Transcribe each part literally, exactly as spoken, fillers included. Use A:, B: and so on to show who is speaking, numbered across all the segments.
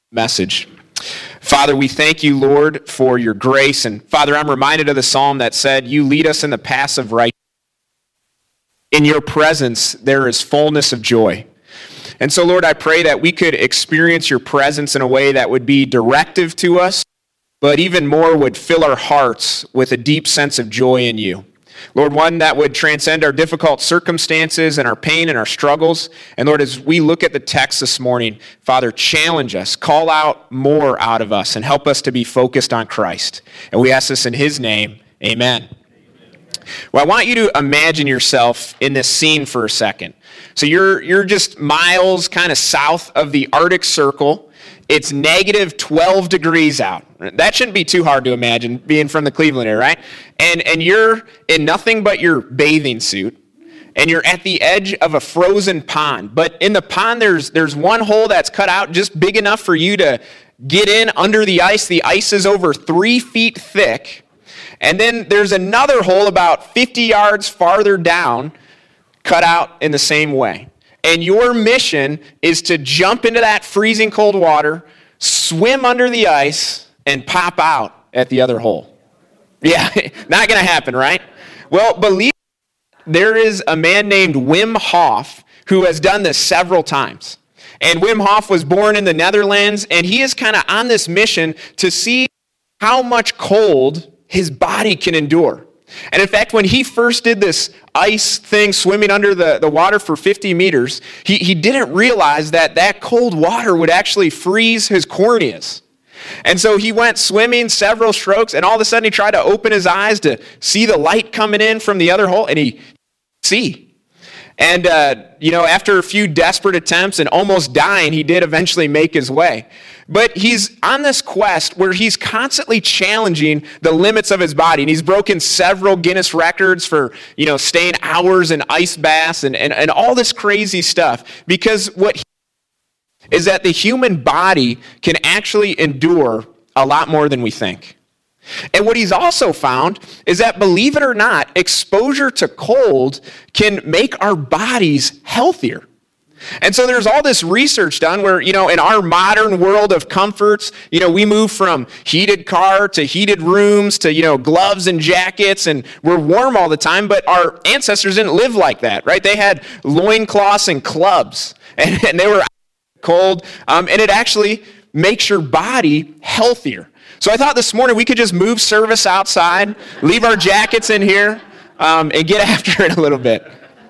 A: message. Father, we thank you, Lord, for your grace. And Father, I'm reminded of the psalm that said, you lead us in the paths of righteousness. In your presence, there is fullness of joy. And so, Lord, I pray that we could experience your presence in a way that would be directive to us, but even more would fill our hearts with a deep sense of joy in you. Lord, one that would transcend our difficult circumstances and our pain and our struggles. And Lord, as we look at the text this morning, Father, challenge us, call out more out of us, and help us to be focused on Christ. And we ask this in his name, amen. Well, I want you to imagine yourself in this scene for a second. So you're, you're just miles kind of south of the Arctic Circle. It's negative twelve degrees out. That shouldn't be too hard to imagine, being from the Cleveland area, right? And and you're in nothing but your bathing suit, and you're at the edge of a frozen pond. But in the pond, there's there's one hole that's cut out just big enough for you to get in under the ice. The ice is over three feet thick. And then there's another hole about fifty yards farther down, cut out in the same way. And your mission is to jump into that freezing cold water, swim under the ice, and pop out at the other hole. Yeah, not going to happen, right? Well, believe there is a man named Wim Hof who has done this several times. And Wim Hof was born in the Netherlands, and he is kind of on this mission to see how much cold his body can endure. And in fact, when he first did this ice thing, swimming under the, the water for fifty meters, he, he didn't realize that that cold water would actually freeze his corneas. And so he went swimming several strokes, and all of a sudden he tried to open his eyes to see the light coming in from the other hole, and he see. And, uh, you know, after a few desperate attempts and almost dying, he did eventually make his way. But he's on this quest where he's constantly challenging the limits of his body. And he's broken several Guinness records for, you know, staying hours in ice baths and, and, and all this crazy stuff. Because what he is that the human body can actually endure a lot more than we think. And what he's also found is that, believe it or not, exposure to cold can make our bodies healthier. And so there's all this research done where, you know, in our modern world of comforts, you know, we move from heated car to heated rooms to, you know, gloves and jackets, and we're warm all the time, but our ancestors didn't live like that, right? They had loincloths and clubs, and, and they were cold, um, and it actually makes your body healthier. So I thought this morning we could just move service outside, leave our jackets in here, um, and get after it a little bit.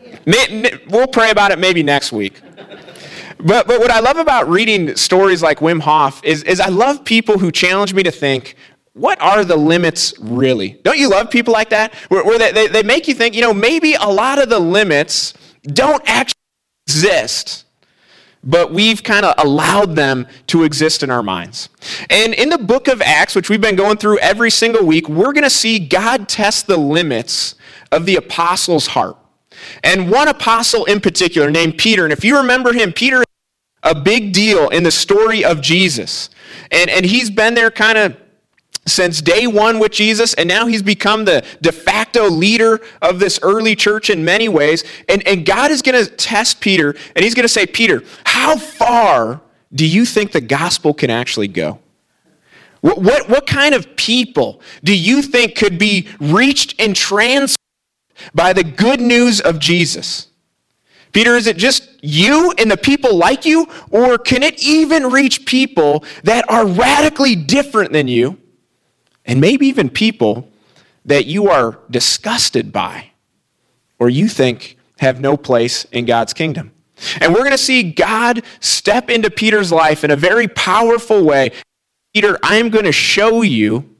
A: We'll pray about it maybe next week. But but what I love about reading stories like Wim Hof is, is I love people who challenge me to think, what are the limits really? Don't you love people like that? Where, where they, they, they make you think, you know, maybe a lot of the limits don't actually exist, but we've kind of allowed them to exist in our minds. And in the book of Acts, which we've been going through every single week, we're going to see God test the limits of the apostles' heart. And one apostle in particular named Peter, and if you remember him, Peter is a big deal in the story of Jesus. And, and he's been there kind of since day one with Jesus, and now he's become the de facto leader of this early church in many ways. And, and God is going to test Peter, and he's going to say, Peter, how far do you think the gospel can actually go? What, what, what kind of people do you think could be reached and transformed by the good news of Jesus? Peter, is it just you and the people like you, or can it even reach people that are radically different than you? And maybe even people that you are disgusted by, or you think have no place in God's kingdom. And we're going to see God step into Peter's life in a very powerful way. Peter, I'm going to show you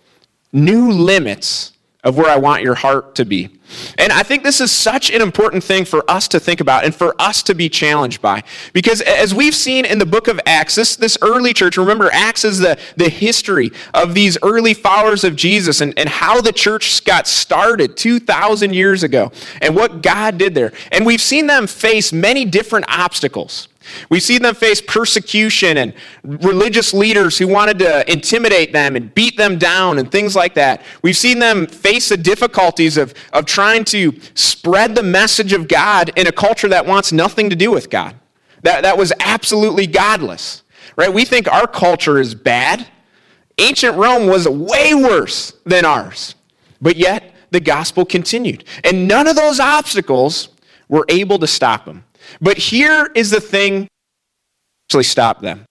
A: new limits of where I want your heart to be. And I think this is such an important thing for us to think about and for us to be challenged by. Because as we've seen in the book of Acts, this, this early church, remember Acts is the, the history of these early followers of Jesus and, and how the church got started two thousand years ago and what God did there. And we've seen them face many different obstacles. We've seen them face persecution and religious leaders who wanted to intimidate them and beat them down and things like that. We've seen them face the difficulties of, of trying to spread the message of God in a culture that wants nothing to do with God, that, that was absolutely godless. right? We think our culture is bad. Ancient Rome was way worse than ours. But yet, the gospel continued. And none of those obstacles were able to stop them. But here is the thing that actually stopped them.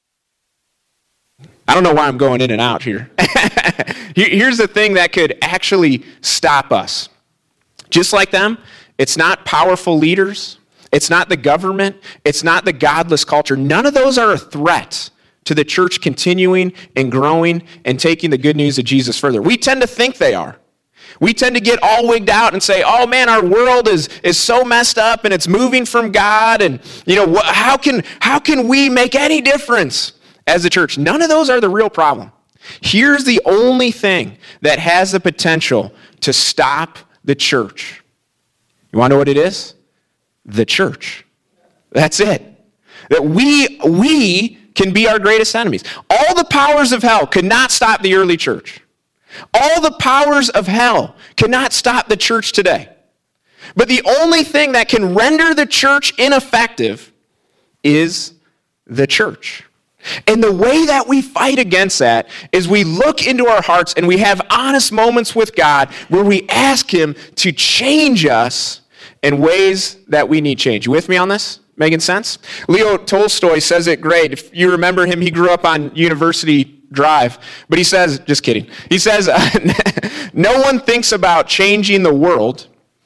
A: I don't know why I'm going in and out here. Here's the thing that could actually stop us. Just like them, it's not powerful leaders. It's not the government. It's not the godless culture. None of those are a threat to the church continuing and growing and taking the good news of Jesus further. We tend to think they are. We tend to get all wigged out and say, oh man, our world is, is so messed up and it's moving from God. And, you know, wh- how can, how can we make any difference as a church? None of those are the real problem. Here's the only thing that has the potential to stop the church. You want to know what it is? The church. That's it. That we, we can be our greatest enemies. All the powers of hell could not stop the early church. All the powers of hell could not stop the church today. But the only thing that can render the church ineffective is the church. And the way that we fight against that is we look into our hearts and we have honest moments with God where we ask Him to change us in ways that we need change. You with me on this? Making sense? Leo Tolstoy says it great. If you remember him, he grew up on University Drive. But he says, just kidding. He says, uh, no one thinks about changing the world,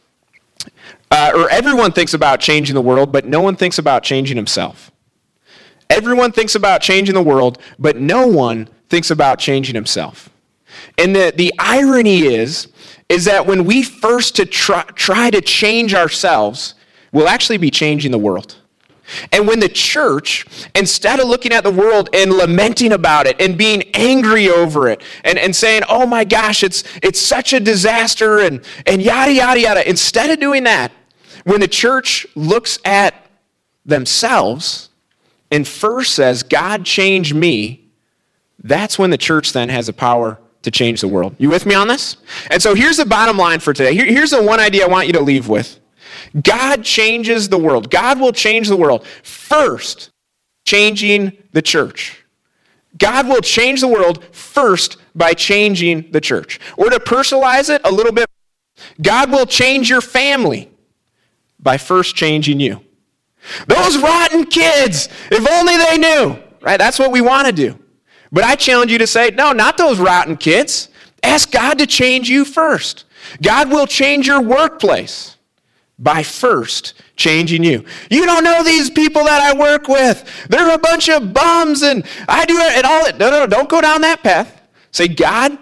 A: uh, or everyone thinks about changing the world, but no one thinks about changing himself. Everyone thinks about changing the world, but no one thinks about changing himself. And the, the irony is, is that when we first to try, try to change ourselves, we'll actually be changing the world. And when the church, instead of looking at the world and lamenting about it and being angry over it and, and saying, oh my gosh, it's it's such a disaster and, and yada, yada, yada, instead of doing that, when the church looks at themselves and first says, God, change me, that's when the church then has the power to change the world. You with me on this? And so here's the bottom line for today. Here, here's the one idea I want you to leave with. God changes the world. God will change the world. First, changing the church. God will change the world first by changing the church. Or to personalize it a little bit, God will change your family by first changing you. Those rotten kids, if only they knew, right? That's what we want to do. But I challenge you to say, no, not those rotten kids. Ask God to change you first. God will change your workplace by first changing you. You don't know these people that I work with. They're a bunch of bums and I do it and all that. No, no, no, don't go down that path. Say, God,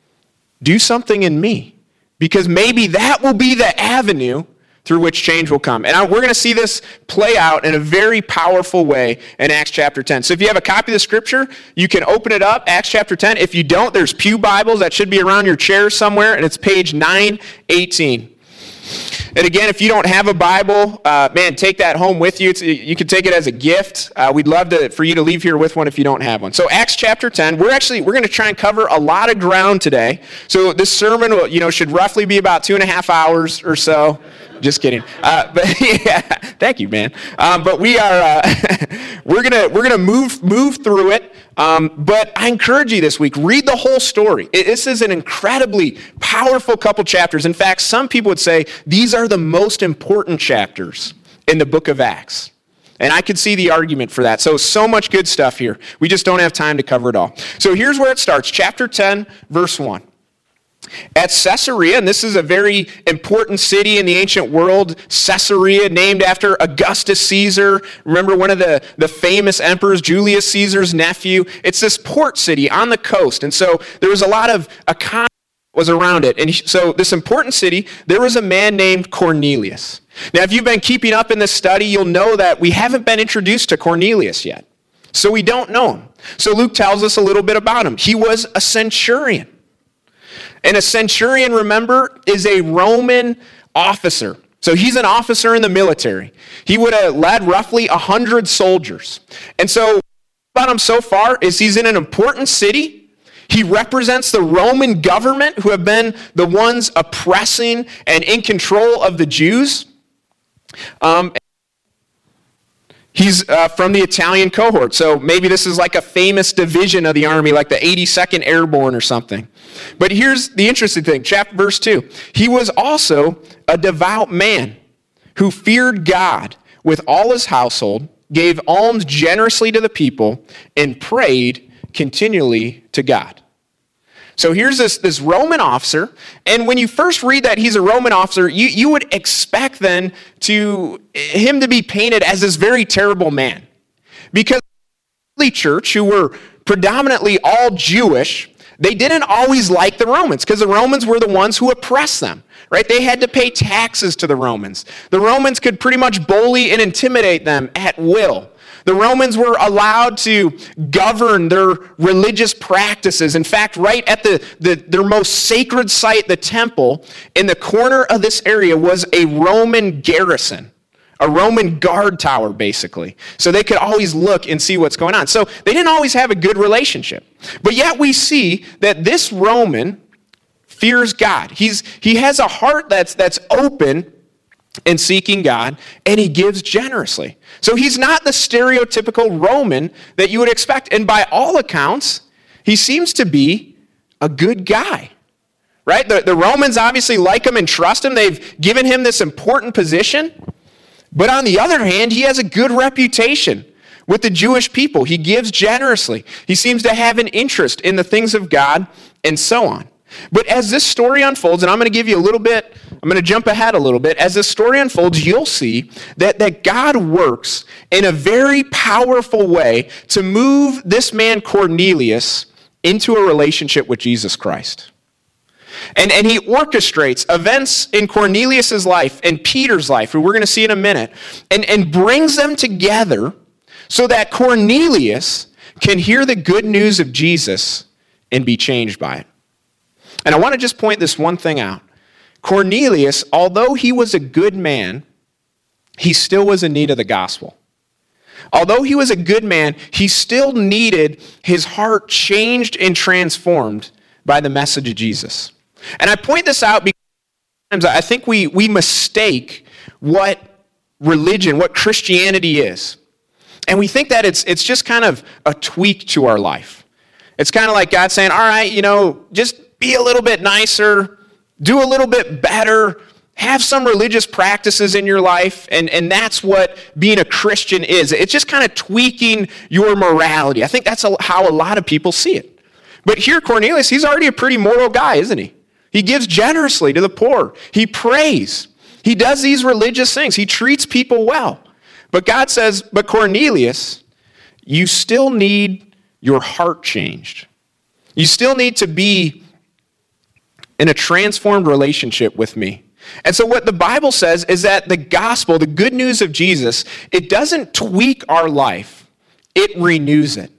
A: do something in me. Because maybe that will be the avenue through which change will come. And I, we're going to see this play out in a very powerful way in Acts chapter ten. So if you have a copy of the scripture, you can open it up, Acts chapter ten. If you don't, there's pew Bibles that should be around your chair somewhere, and it's page nine eighteen. And again, if you don't have a Bible, uh, man, take that home with you. It's, you can take it as a gift. Uh, we'd love to, for you to leave here with one if you don't have one. So Acts chapter ten, we're actually, we're going to try and cover a lot of ground today. So this sermon, will, you know, should roughly be about two and a half hours or so. Just kidding. Uh, but yeah, thank you, man. Um, but we are uh, we're gonna we're gonna move move through it. Um, but I encourage you this week, read the whole story. It, this is an incredibly powerful couple chapters. In fact, some people would say these are the most important chapters in the book of Acts. And I could see the argument for that. So, so much good stuff here. We just don't have time to cover it all. So here's where it starts. Chapter ten, verse one. At Caesarea, and this is a very important city in the ancient world, Caesarea, named after Augustus Caesar. Remember one of the, the famous emperors, Julius Caesar's nephew. It's this port city on the coast. And so there was a lot of economy was around it. And so this important city, there was a man named Cornelius. Now, if you've been keeping up in this study, you'll know that we haven't been introduced to Cornelius yet. So we don't know him. So Luke tells us a little bit about him. He was a centurion. And a centurion, remember, is a Roman officer. So he's an officer in the military. He would have led roughly one hundred soldiers. And so about him so far is he's in an important city. He represents the Roman government who have been the ones oppressing and in control of the Jews. Um, He's uh, from the Italian cohort, so maybe this is like a famous division of the army, like the eighty-second Airborne or something. But here's the interesting thing, chapter verse two. He was also a devout man who feared God with all his household, gave alms generously to the people, and prayed continually to God. So here's this, this Roman officer, and when you first read that he's a Roman officer, you, you would expect then to him to be painted as this very terrible man. Because the early church, who were predominantly all Jewish, they didn't always like the Romans, because the Romans were the ones who oppressed them, right? They had to pay taxes to the Romans. The Romans could pretty much bully and intimidate them at will. The Romans were allowed to govern their religious practices. In fact, right at the, the their most sacred site, the temple, in the corner of this area was a Roman garrison, a Roman guard tower, basically. So they could always look and see what's going on. So they didn't always have a good relationship. But yet we see that this Roman fears God. He's he has a heart that's that's open and seeking God, and he gives generously. So he's not the stereotypical Roman that you would expect. And by all accounts, he seems to be a good guy, right? The, the Romans obviously like him and trust him. They've given him this important position. But on the other hand, he has a good reputation with the Jewish people. He gives generously. He seems to have an interest in the things of God and so on. But as this story unfolds, and I'm going to give you a little bit, I'm going to jump ahead a little bit. As this story unfolds, you'll see that, that God works in a very powerful way to move this man Cornelius into a relationship with Jesus Christ. And, and he orchestrates events in Cornelius' life and Peter's life, who we're going to see in a minute, and, and brings them together so that Cornelius can hear the good news of Jesus and be changed by it. And I want to just point this one thing out. Cornelius, although he was a good man, he still was in need of the gospel. Although he was a good man, he still needed his heart changed and transformed by the message of Jesus. And I point this out because sometimes I think we, we mistake what religion, what Christianity is. And we think that it's, it's just kind of a tweak to our life. It's kind of like God saying, all right, you know, just be a little bit nicer, do a little bit better, have some religious practices in your life, and, and that's what being a Christian is. It's just kind of tweaking your morality. I think that's a, how a lot of people see it. But here, Cornelius, he's already a pretty moral guy, isn't he? He gives generously to the poor. He prays. He does these religious things. He treats people well. But God says, but Cornelius, you still need your heart changed. You still need to be in a transformed relationship with me. And so what the Bible says is that the gospel, the good news of Jesus, it doesn't tweak our life, it renews it.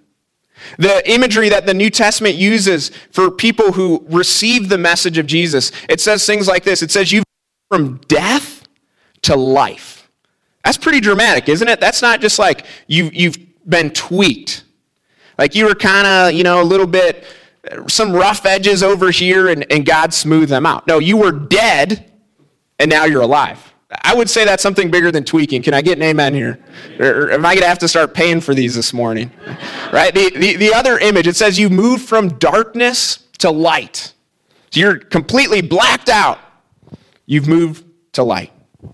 A: The imagery that the New Testament uses for people who receive the message of Jesus, it says things like this. It says you've gone from death to life. That's pretty dramatic, isn't it? That's not just like you've, you've been tweaked. Like you were kind of, you know, a little bit, some rough edges over here, and, and God smoothed them out. No, you were dead, and now you're alive. I would say that's something bigger than tweaking. Can I get an amen here? Or am I going to have to start paying for these this morning? Right? The, the, the other image, it says you moved from darkness to light. So you're completely blacked out. You've moved to light.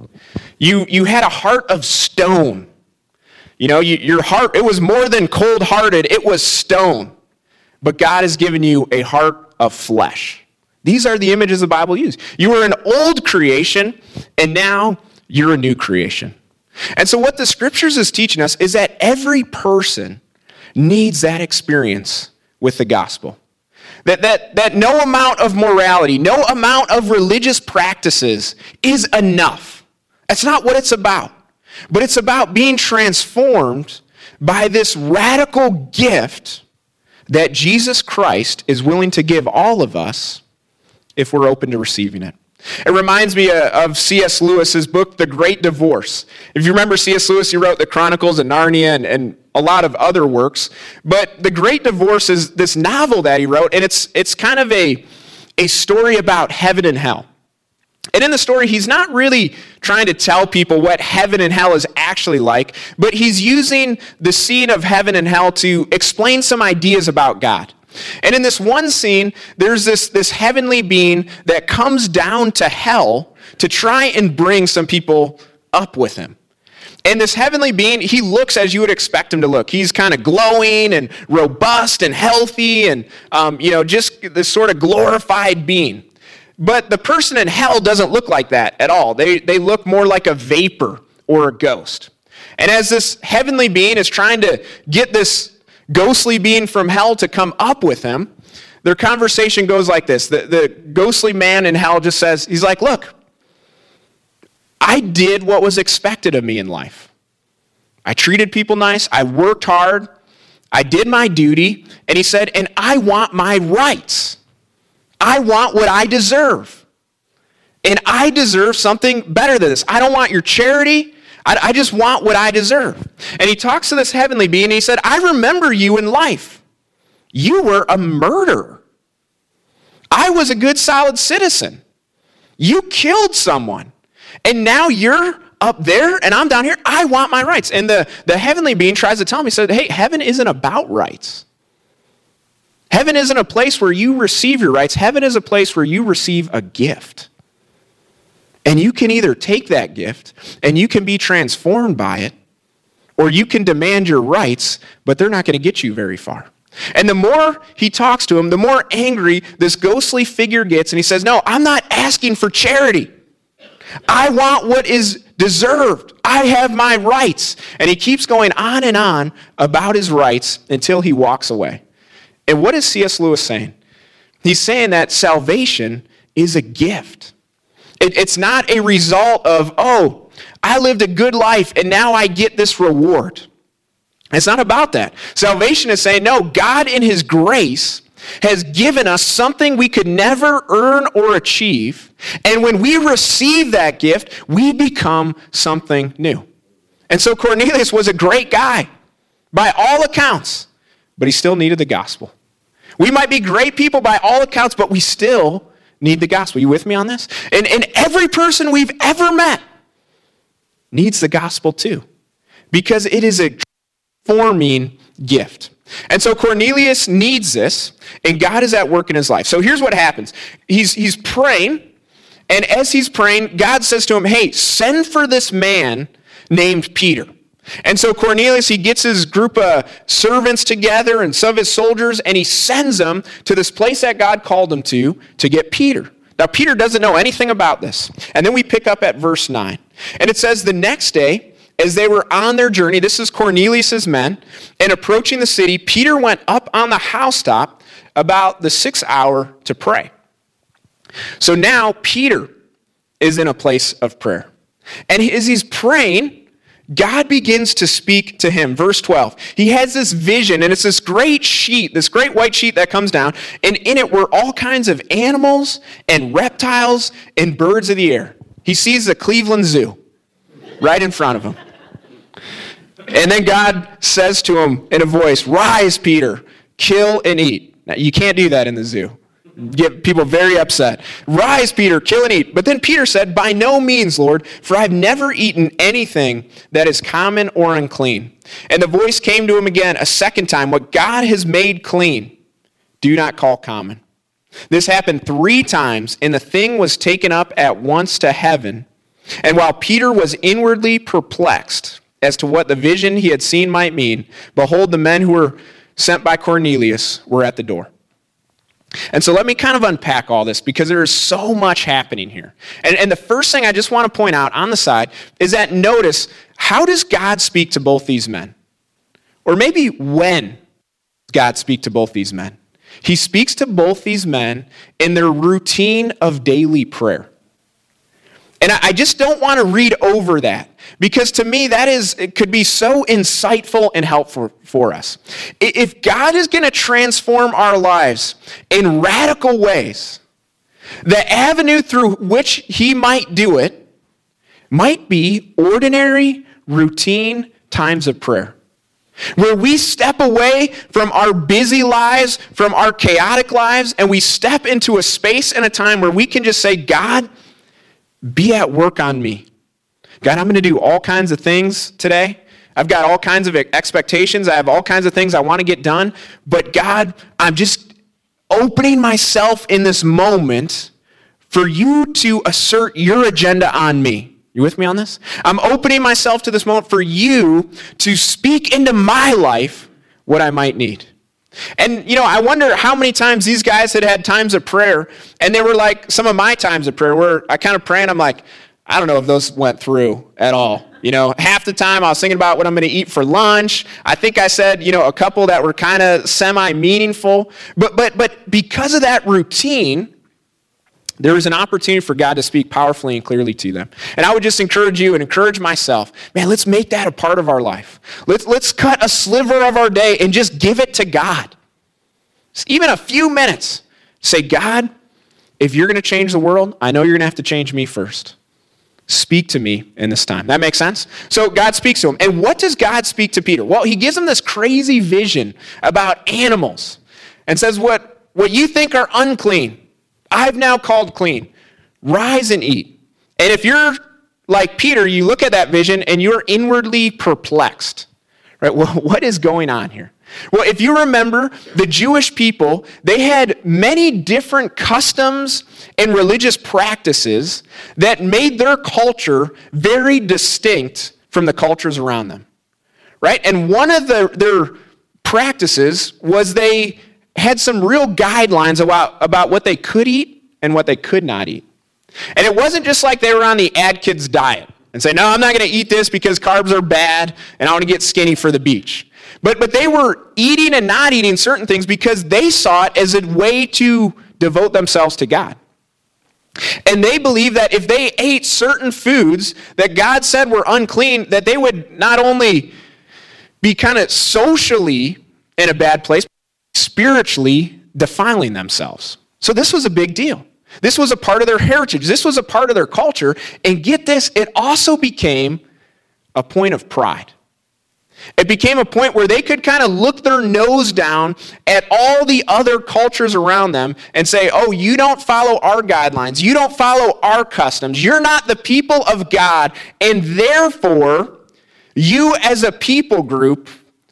A: You, you had a heart of stone. You know, you, your heart, it was more than cold-hearted. It was stone. But God has given you a heart of flesh. These are the images the Bible uses. You were an old creation, and now you're a new creation. And so what the scriptures is teaching us is that every person needs that experience with the gospel. That, that, that no amount of morality, no amount of religious practices is enough. That's not what it's about. But it's about being transformed by this radical gift that Jesus Christ is willing to give all of us if we're open to receiving it. It reminds me of C S Lewis's book, The Great Divorce. If you remember C S Lewis, he wrote the Chronicles of Narnia and, and a lot of other works. But The Great Divorce is this novel that he wrote, and it's it's kind of a, a story about heaven and hell. And in the story, he's not really trying to tell people what heaven and hell is actually like, but he's using the scene of heaven and hell to explain some ideas about God. And in this one scene, there's this, this heavenly being that comes down to hell to try and bring some people up with him. And this heavenly being, he looks as you would expect him to look. He's kind of glowing and robust and healthy and, um, you know, just this sort of glorified being. But the person in hell doesn't look like that at all. They, they look more like a vapor or a ghost. And as this heavenly being is trying to get this ghostly being from hell to come up with him, their conversation goes like this. The, the ghostly man in hell just says, he's like, look, I did what was expected of me in life. I treated people nice. I worked hard. I did my duty. And he said, and I want my rights. I want what I deserve. And I deserve something better than this. I don't want your charity. I, I just want what I deserve. And he talks to this heavenly being and he said, I remember you in life. You were a murderer. I was a good, solid citizen. You killed someone. And now you're up there and I'm down here. I want my rights. And the, the heavenly being tries to tell me, he said, hey, heaven isn't about rights. Heaven isn't a place where you receive your rights. Heaven is a place where you receive a gift. And you can either take that gift and you can be transformed by it, or you can demand your rights, but they're not going to get you very far. And the more he talks to him, the more angry this ghostly figure gets. And he says, no, I'm not asking for charity. I want what is deserved. I have my rights. And he keeps going on and on about his rights until he walks away. And what is C S Lewis saying? He's saying that salvation is a gift. It, it's not a result of, oh, I lived a good life and now I get this reward. It's not about that. Salvation is saying, no, God in his grace has given us something we could never earn or achieve. And when we receive that gift, we become something new. And so Cornelius was a great guy by all accounts, but he still needed the gospel. We might be great people by all accounts, but we still need the gospel. You with me on this? And, and every person we've ever met needs the gospel too, because it is a transforming gift. And so Cornelius needs this, and God is at work in his life. So here's what happens. He's, he's praying, and as he's praying, God says to him, hey, send for this man named Peter. And so Cornelius, he gets his group of servants together and some of his soldiers, and he sends them to this place that God called him to, to get Peter. Now, Peter doesn't know anything about this. And then we pick up at verse nine. And it says, the next day, as they were on their journey, this is Cornelius' men, and approaching the city, Peter went up on the housetop about the sixth hour to pray. So now Peter is in a place of prayer. And as he's praying, God begins to speak to him. Verse twelve, he has this vision, and it's this great sheet, this great white sheet that comes down, and in it were all kinds of animals and reptiles and birds of the air. He sees the Cleveland Zoo right in front of him. And then God says to him in a voice, rise, Peter, kill and eat. Now, you can't do that in the zoo. Get people very upset. Rise, Peter, kill and eat. But then Peter said, by no means, Lord, for I've never eaten anything that is common or unclean. And the voice came to him again a second time, what God has made clean, do not call common. This happened three times, and the thing was taken up at once to heaven. And while Peter was inwardly perplexed as to what the vision he had seen might mean, behold, the men who were sent by Cornelius were at the door. And so let me kind of unpack all this, because there is so much happening here. And, and the first thing I just want to point out on the side is that notice, how does God speak to both these men? Or maybe when does God speak to both these men? He speaks to both these men in their routine of daily prayer. And I just don't want to read over that, because to me that is, it could be so insightful and helpful for us. If God is going to transform our lives in radical ways, the avenue through which he might do it might be ordinary, routine times of prayer, where we step away from our busy lives, from our chaotic lives, and we step into a space and a time where we can just say, God, be at work on me. God, I'm going to do all kinds of things today. I've got all kinds of expectations. I have all kinds of things I want to get done. But God, I'm just opening myself in this moment for you to assert your agenda on me. You with me on this? I'm opening myself to this moment for you to speak into my life what I might need. And, you know, I wonder how many times these guys had had times of prayer, and they were like some of my times of prayer where I kind of pray and I'm like, I don't know if those went through at all. You know, half the time I was thinking about what I'm going to eat for lunch. I think I said, you know, a couple that were kind of semi-meaningful. But but but because of that routine, there was an opportunity for God to speak powerfully and clearly to them. And I would just encourage you and encourage myself, man, let's make that a part of our life. Let's, let's cut a sliver of our day and just give it to God. Just even a few minutes. Say, God, if you're going to change the world, I know you're going to have to change me first. Speak to me in this time. That makes sense? So God speaks to him. And what does God speak to Peter? Well, he gives him this crazy vision about animals and says, what, what you think are unclean, I've now called clean. Rise and eat. And if you're like Peter, you look at that vision and you're inwardly perplexed. Right? Well, what is going on here? Well, if you remember, the Jewish people, they had many different customs and religious practices that made their culture very distinct from the cultures around them. Right? And one of the, their practices was they had some real guidelines about, about what they could eat and what they could not eat. And it wasn't just like they were on the Atkins diet and say, no, I'm not going to eat this because carbs are bad and I want to get skinny for the beach. But, but they were eating and not eating certain things because they saw it as a way to devote themselves to God. And they believed that if they ate certain foods that God said were unclean, that they would not only be kind of socially in a bad place, spiritually defiling themselves. So this was a big deal. This was a part of their heritage. This was a part of their culture. And get this, it also became a point of pride. It became a point where they could kind of look their nose down at all the other cultures around them and say, oh, you don't follow our guidelines. You don't follow our customs. You're not the people of God. And therefore, you as a people group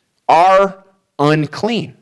A: are unclean.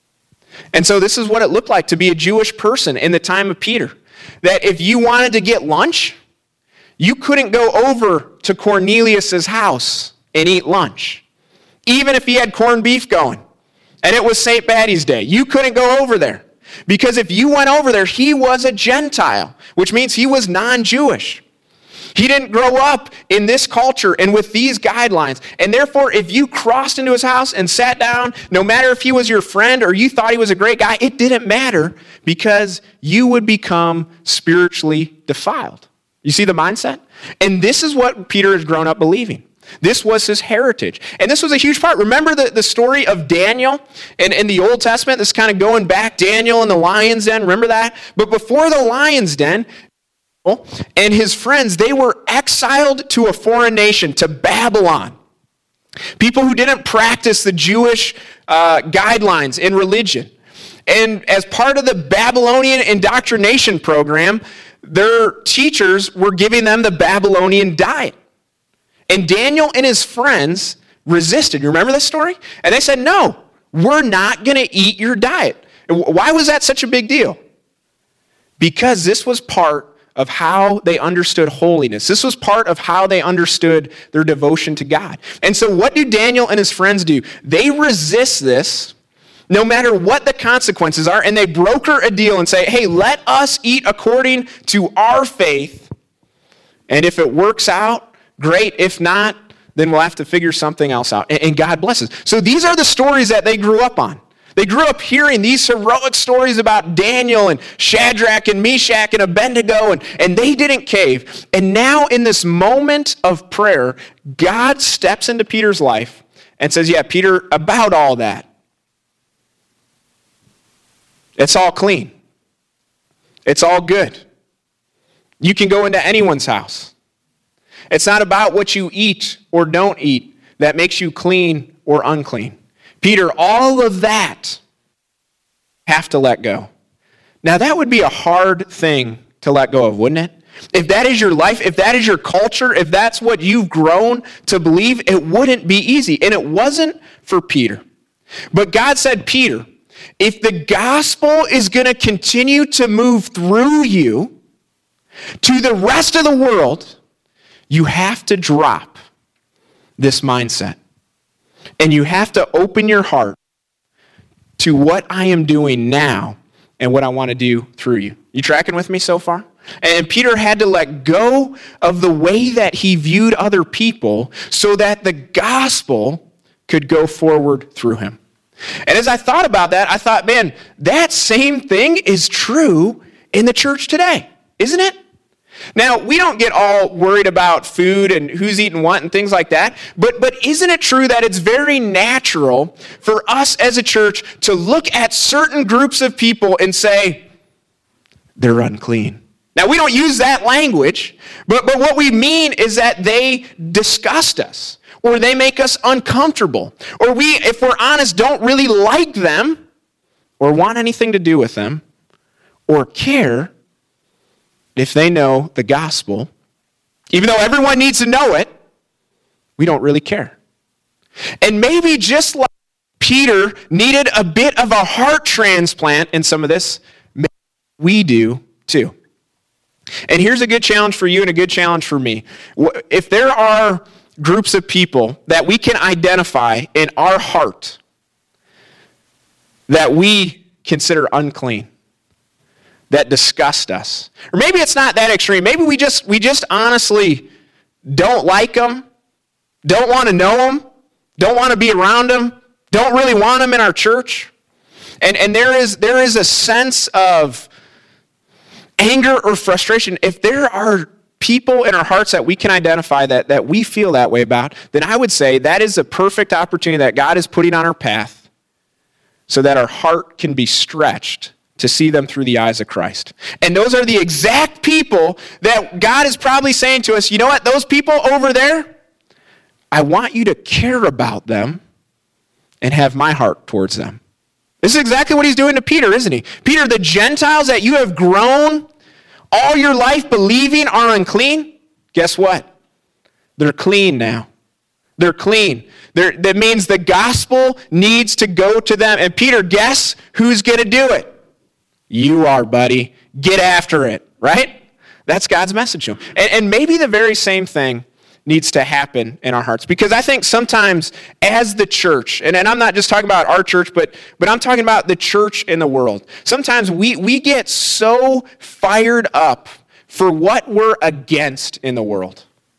A: And so this is what it looked like to be a Jewish person in the time of Peter. That if you wanted to get lunch, you couldn't go over to Cornelius's house and eat lunch. Even if he had corned beef going, and it was Saint Patty's Day, you couldn't go over there. Because if you went over there, he was a Gentile, which means he was non-Jewish. He didn't grow up in this culture and with these guidelines. And therefore, if you crossed into his house and sat down, no matter if he was your friend or you thought he was a great guy, it didn't matter because you would become spiritually defiled. You see the mindset? And this is what Peter has grown up believing. This was his heritage. And this was a huge part. Remember the, the story of Daniel in, in the Old Testament? This kind of going back, Daniel in the lion's den. Remember that? But before the lion's den, and his friends, they were exiled to a foreign nation, to Babylon. People who didn't practice the Jewish uh, guidelines in religion. And as part of the Babylonian indoctrination program, their teachers were giving them the Babylonian diet. And Daniel and his friends resisted. You remember this story? And they said, no, we're not going to eat your diet. Why was that such a big deal? Because this was part of how they understood holiness. This was part of how they understood their devotion to God. And so what do Daniel and his friends do? They resist this no matter what the consequences are, and they broker a deal and say, hey, let us eat according to our faith, and if it works out, great. If not, then we'll have to figure something else out. And God blesses. So these are the stories that they grew up on. They grew up hearing these heroic stories about Daniel and Shadrach and Meshach and Abednego, and, and they didn't cave. And now in this moment of prayer, God steps into Peter's life and says, yeah, Peter, about all that, it's all clean. It's all good. You can go into anyone's house. It's not about what you eat or don't eat that makes you clean or unclean. Peter, all of that have to let go. Now, that would be a hard thing to let go of, wouldn't it? if that is your life, if that is your culture, if that's what you've grown to believe, it wouldn't be easy. And it wasn't for Peter. But God said, Peter, if the gospel is going to continue to move through you to the rest of the world, you have to drop this mindset. And you have to open your heart to what I am doing now and what I want to do through you. You tracking with me so far? And Peter had to let go of the way that he viewed other people so that the gospel could go forward through him. And as I thought about that, I thought, man, that same thing is true in the church today, isn't it? Now, we don't get all worried about food and who's eating what and things like that, but, but isn't it true that it's very natural for us as a church to look at certain groups of people and say, they're unclean? Now, we don't use that language, but, but what we mean is that they disgust us, or they make us uncomfortable, or we, if we're honest, don't really like them, or want anything to do with them, or care if they know the gospel. Even though everyone needs to know it, we don't really care. And maybe just like Peter needed a bit of a heart transplant in some of this, maybe we do too. And here's a good challenge for you and a good challenge for me. If there are groups of people that we can identify in our heart that we consider unclean, that disgust us, or maybe it's not that extreme. Maybe we just we just honestly don't like them, don't want to know them, don't want to be around them, don't really want them in our church. And and there is there is a sense of anger or frustration. If there are people in our hearts that we can identify that, that we feel that way about, then I would say that is a perfect opportunity that God is putting on our path so that our heart can be stretched to see them through the eyes of Christ. And those are the exact people that God is probably saying to us, you know what, those people over there, I want you to care about them and have my heart towards them. This is exactly what he's doing to Peter, isn't he? Peter, the Gentiles that you have grown all your life believing are unclean, guess what? They're clean now. They're clean. They're, that means the gospel needs to go to them. And Peter, guess who's going to do it? You are, buddy. Get after it, right? That's God's message to him. And, and maybe the very same thing needs to happen in our hearts. Because I think sometimes as the church, and, and I'm not just talking about our church, but, but I'm talking about the church in the world. Sometimes we, we get so fired up for what we're against in the world.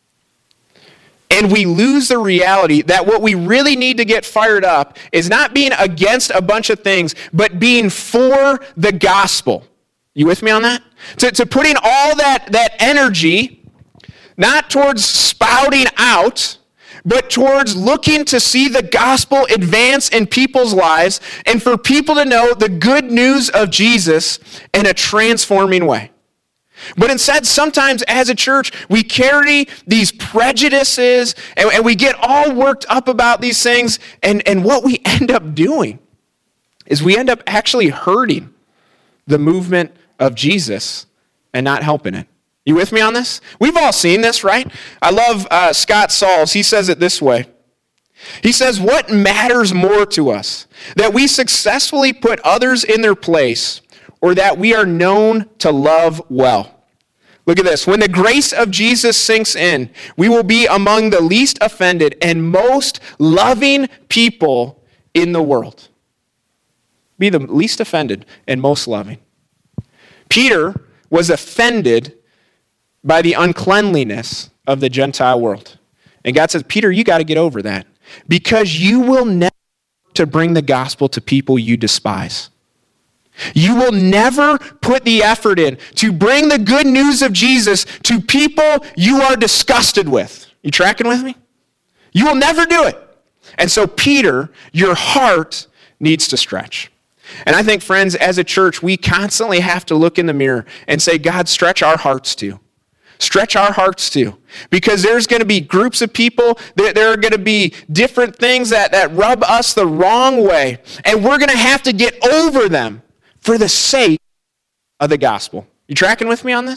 A: And we lose the reality that what we really need to get fired up is not being against a bunch of things, but being for the gospel. You with me on that? To, to putting all that, that energy not towards spouting out, but towards looking to see the gospel advance in people's lives and for people to know the good news of Jesus in a transforming way. But instead, sometimes as a church, we carry these prejudices and, and we get all worked up about these things. And, and what we end up doing is we end up actually hurting the movement of Jesus and not helping it. You with me on this? We've all seen this, right? I love uh, Scott Sauls. He says it this way. He says, what matters more to us? That we successfully put others in their place or that we are known to love well? Look at this. When the grace of Jesus sinks in, we will be among the least offended and most loving people in the world. Be the least offended and most loving. Peter was offended by the uncleanliness of the Gentile world. And God says, Peter, you got to get over that because you will never to bring the gospel to people you despise. You will never put the effort in to bring the good news of Jesus to people you are disgusted with. You tracking with me? You will never do it. And so, Peter, your heart needs to stretch. And I think, friends, as a church, we constantly have to look in the mirror and say, God, stretch our hearts too. Stretch our hearts too. Because there's going to be groups of people, there, there are going to be different things that, that rub us the wrong way. And we're going to have to get over them for the sake of the gospel. You tracking with me on this?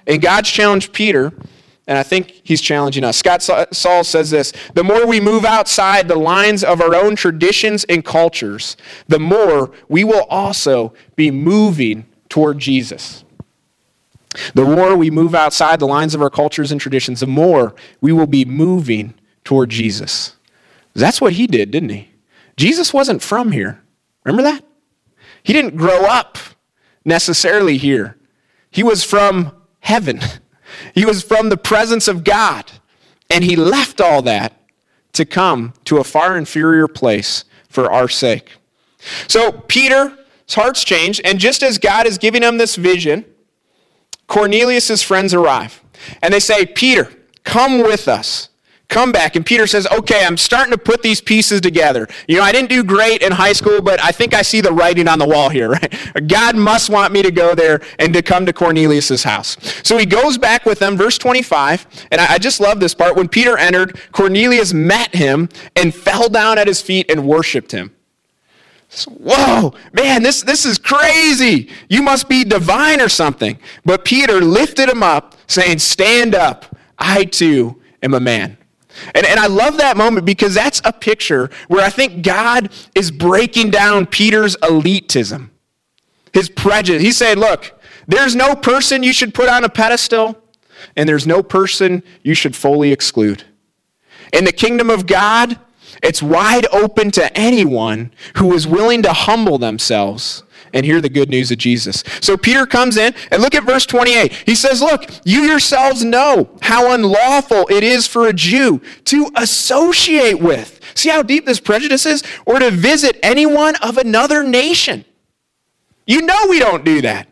A: And God's challenged Peter, and I think he's challenging us. Scott Saul says this, the more we move outside the lines of our own traditions and cultures, the more we will also be moving toward Jesus. The more we move outside the lines of our cultures and traditions, the more we will be moving toward Jesus. That's what he did, didn't he? Jesus wasn't from here. Remember that? He didn't grow up necessarily here. He was from heaven. He was from the presence of God. And he left all that to come to a far inferior place for our sake. So Peter's heart's changed, and just as God is giving him this vision, Cornelius' friends arrive. And they say, Peter, come with us. Come back. And Peter says, okay, I'm starting to put these pieces together. You know, I didn't do great in high school, but I think I see the writing on the wall here, right? God must want me to go there and to come to Cornelius' house. So he goes back with them, verse twenty-five, and I just love this part. When Peter entered, Cornelius met him and fell down at his feet and worshiped him. So, whoa, man, this, this is crazy. You must be divine or something. But Peter lifted him up, saying, stand up. I too am a man. And, and I love that moment because that's a picture where I think God is breaking down Peter's elitism, his prejudice. He's saying, look, there's no person you should put on a pedestal, and there's no person you should fully exclude. In the kingdom of God, it's wide open to anyone who is willing to humble themselves and hear the good news of Jesus. So Peter comes in, and look at verse twenty-eight. He says, look, you yourselves know how unlawful it is for a Jew to associate with. See how deep this prejudice is? Or to visit anyone of another nation. You know we don't do that.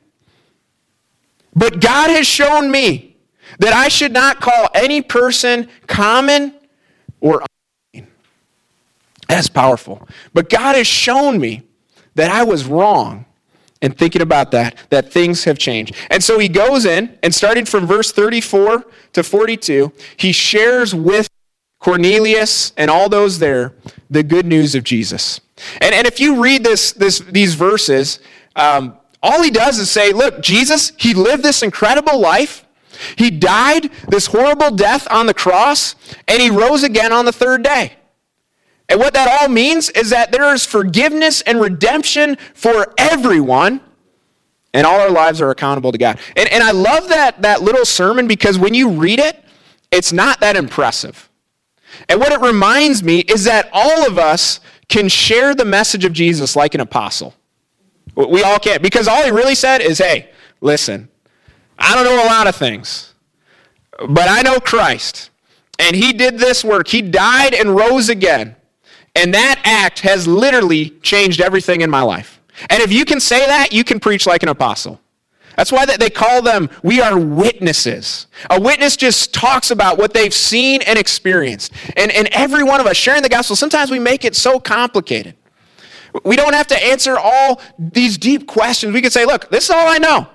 A: But God has shown me that I should not call any person common or unclean. That's powerful. But God has shown me that I was wrong in thinking about that, that things have changed. And so he goes in, and starting from verse thirty-four to forty-two, he shares with Cornelius and all those there the good news of Jesus. And, and if you read this, this, these verses, um, all he does is say, look, Jesus, he lived this incredible life. He died this horrible death on the cross, and he rose again on the third day. And what that all means is that there is forgiveness and redemption for everyone, and all our lives are accountable to God. And, and I love that, that little sermon because when you read it, it's not that impressive. And what it reminds me is that all of us can share the message of Jesus like an apostle. We all can, because all he really said is, hey, listen, I don't know a lot of things, but I know Christ, and he did this work. He died and rose again. And that act has literally changed everything in my life. And if you can say that, you can preach like an apostle. That's why they call them, we are witnesses. A witness just talks about what they've seen and experienced. And, and every one of us sharing the gospel, sometimes we make it so complicated. We don't have to answer all these deep questions. We can say, look, this is all I know.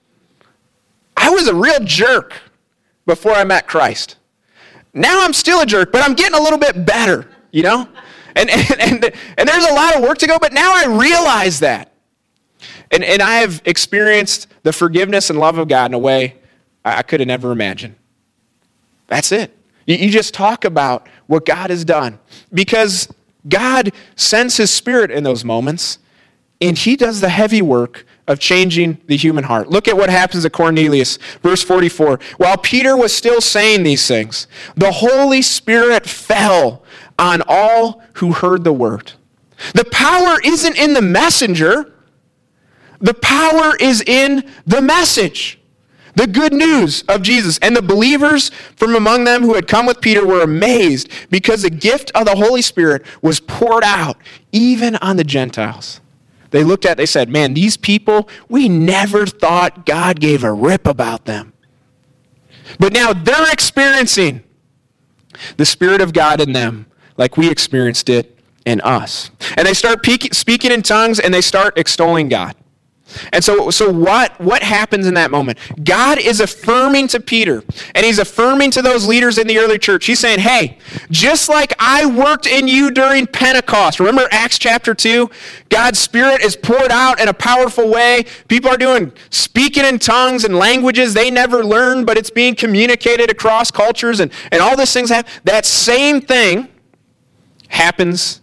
A: I was a real jerk before I met Christ. Now I'm still a jerk, but I'm getting a little bit better, you know? And, and, and, and there's a lot of work to go, but now I realize that. And, and I have experienced the forgiveness and love of God in a way I could have never imagined. That's it. You, you just talk about what God has done. Because God sends his Spirit in those moments, and he does the heavy work of changing the human heart. Look at what happens to Cornelius, verse forty-four. While Peter was still saying these things, the Holy Spirit fell on all who heard the word. The power isn't in the messenger. The power is in the message, the good news of Jesus. And the believers from among them who had come with Peter were amazed because the gift of the Holy Spirit was poured out even on the Gentiles. They looked at it, they said, man, these people, we never thought God gave a rip about them. But now they're experiencing the Spirit of God in them like we experienced it in us. And they start speaking in tongues, and they start extolling God. And so, so what, what happens in that moment? God is affirming to Peter, and he's affirming to those leaders in the early church. He's saying, hey, just like I worked in you during Pentecost. Remember Acts chapter two? God's Spirit is poured out in a powerful way. People are doing, speaking in tongues and languages they never learned, but it's being communicated across cultures, and, and all these things happen. That same thing happens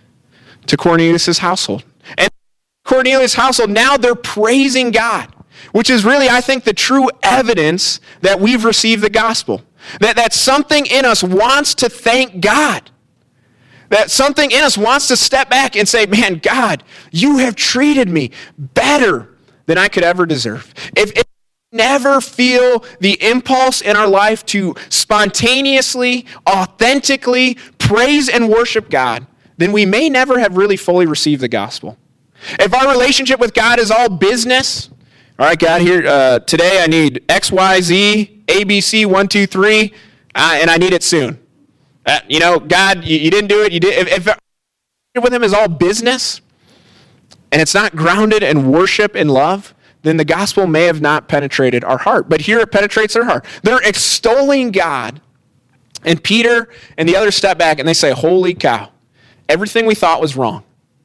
A: to Cornelius' household. And Cornelius' household, now they're praising God, which is really, I think, the true evidence that we've received the gospel. That, that something in us wants to thank God. That something in us wants to step back and say, man, God, you have treated me better than I could ever deserve. If, if we never feel the impulse in our life to spontaneously, authentically praise and worship God, then we may never have really fully received the gospel. If our relationship with God is all business, all right, God, here uh, today I need X, Y, Z, A, B, C, one, two, three, uh, and I need it soon. Uh, you know, God, you, you didn't do it. You did. If, if our relationship with Him is all business, and it's not grounded in worship and love, then the gospel may have not penetrated our heart. But here it penetrates their heart. They're extolling God, and Peter and the others step back and they say, "Holy cow! Everything we thought was wrong."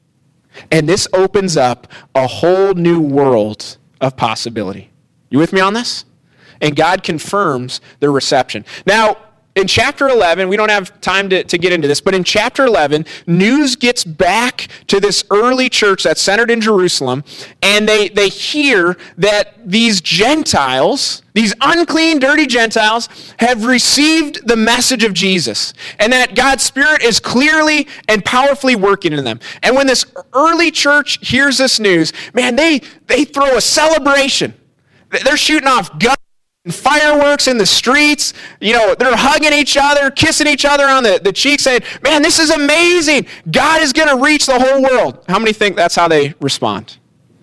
A: And this opens up a whole new world of possibility. You with me on this? And God confirms their reception. Now, in chapter eleven, we don't have time to, to get into this, but in chapter eleven, news gets back to this early church that's centered in Jerusalem, and they, they hear that these Gentiles, these unclean, dirty Gentiles, have received the message of Jesus, and that God's Spirit is clearly and powerfully working in them. And when this early church hears this news, man, they, they throw a celebration. They're shooting off guns and fireworks in the streets. You know, they're hugging each other, kissing each other on the, the cheek, saying, man, this is amazing. God is going to reach the whole world. How many think that's how they respond?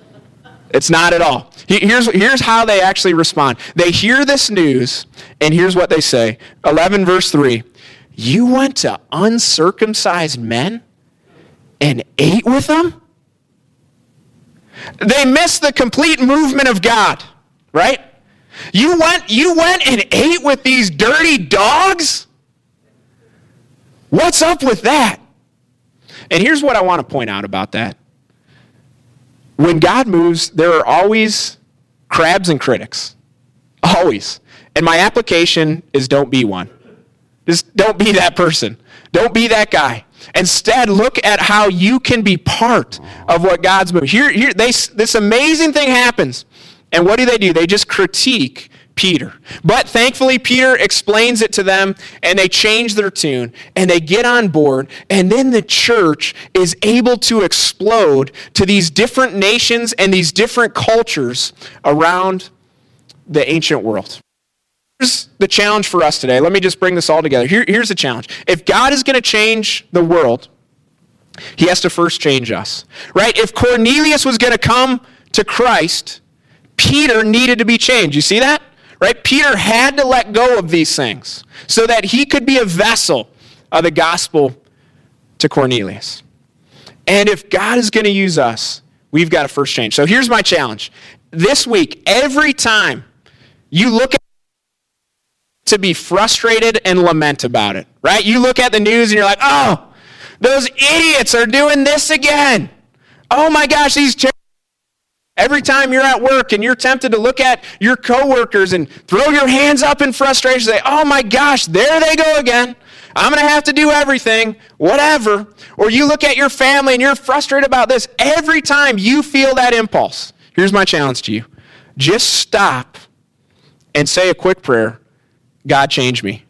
A: It's not at all. Here's, here's how they actually respond. They hear this news, and here's what they say. eleven verse three, you went to uncircumcised men and ate with them? They miss the complete movement of God, right? You went, you went and ate with these dirty dogs? What's up with that? And here's what I want to point out about that. When God moves, there are always crabs and critics. Always. And my application is don't be one. Just don't be that person. Don't be that guy. Instead, look at how you can be part of what God's moving. Here, here, they, this amazing thing happens. And what do they do? They just critique Peter. But thankfully, Peter explains it to them, and they change their tune, and they get on board, and then the church is able to explode to these different nations and these different cultures around the ancient world. Here's the challenge for us today. Let me just bring this all together. Here, here's the challenge. If God is going to change the world, He has to first change us, right? If Cornelius was going to come to Christ, Peter needed to be changed. You see that? Right? Peter had to let go of these things so that he could be a vessel of the gospel to Cornelius. And if God is going to use us, we've got to first change. So here's my challenge. This week, every time you look at to be frustrated and lament about it, right? You look at the news and you're like, oh, those idiots are doing this again. Oh my gosh, these ch- Every time you're at work and you're tempted to look at your coworkers and throw your hands up in frustration, say, oh my gosh, there they go again. I'm going to have to do everything, whatever. Or you look at your family and you're frustrated about this. Every time you feel that impulse, here's my challenge to you. Just stop and say a quick prayer. God, change me.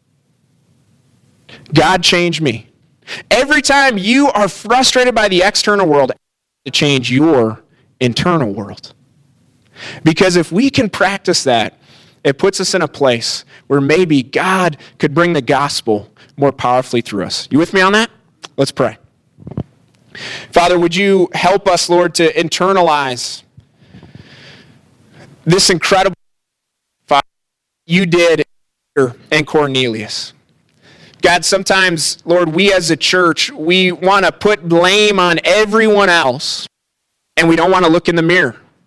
A: God, change me. Every time you are frustrated by the external world, to change your internal world. Because if we can practice that, it puts us in a place where maybe God could bring the gospel more powerfully through us. You with me on that? Let's pray. Father, would you help us, Lord, to internalize this incredible Father you did in Cornelius. God, sometimes, Lord, we as a church, we want to put blame on everyone else, and we don't want to look in the mirror.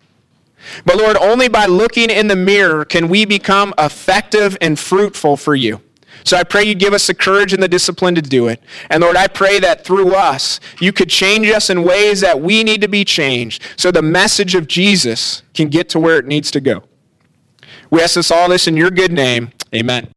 A: But Lord, only by looking in the mirror can we become effective and fruitful for you. So I pray you give us the courage and the discipline to do it. And Lord, I pray that through us, you could change us in ways that we need to be changed so the message of Jesus can get to where it needs to go. We ask this all this in your good name. Amen.